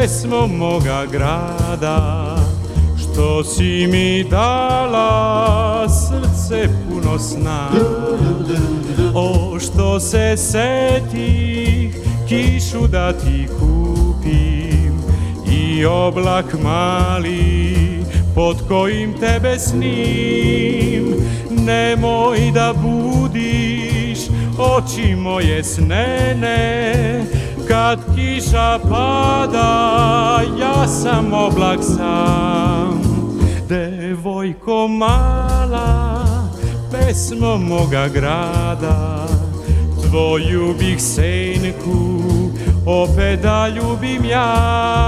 pesmo moga grada, što si mi dala srce puno sna. O, što se setih kišu da ti kupim i oblak mali pod kojim tebe snim. Nemoj da budiš oči moje snene, kad kiša pada, ja sam oblak sam. Devojko mala, pesmo moga grada, tvoju bih senku opet da ljubim ja.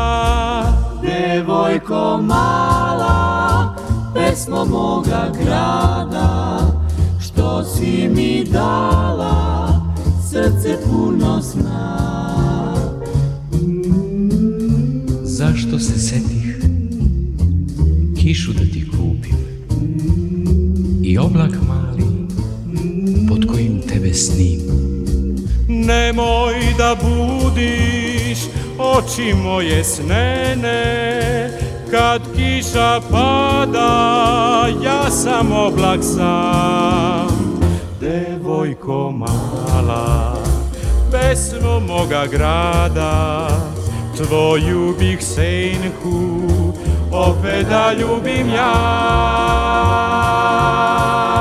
Devojko mala, pesmo moga grada, što si mi dala srce puno sna. Zašto se setih kišu da ti kupim i oblak mali pod kojim tebe snim. Nemoj da budiš oči moje snene, kad kiša pada, ja sam oblak sam. Devojko mala, pesmo moga grada, tvoju bih senku opet da ljubim ja.